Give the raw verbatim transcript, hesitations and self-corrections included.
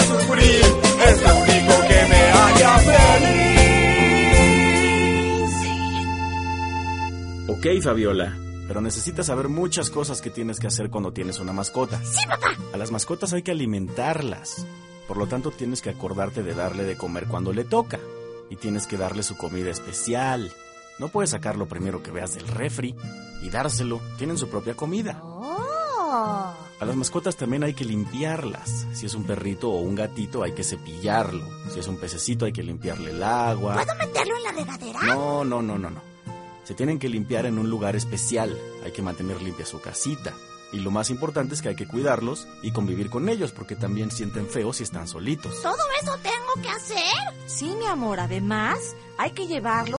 sufrir, es lo único que me haría feliz. Ok, Fabiola, pero necesitas saber muchas cosas que tienes que hacer cuando tienes una mascota. ¡Sí, papá! A las mascotas hay que alimentarlas. Por lo tanto, tienes que acordarte de darle de comer cuando le toca. Y tienes que darle su comida especial. No puedes sacar lo primero que veas del refri y dárselo. Tienen su propia comida. ¡Oh! A las mascotas también hay que limpiarlas. Si es un perrito o un gatito, hay que cepillarlo. Si es un pececito, hay que limpiarle el agua. ¿Puedo meterlo en la regadera? No, no, no, no, no. Se tienen que limpiar en un lugar especial. Hay que mantener limpia su casita. Y lo más importante es que hay que cuidarlos y convivir con ellos, porque también sienten feo si están solitos. ¿Todo eso tengo que hacer? Sí, mi amor, además hay que llevarlo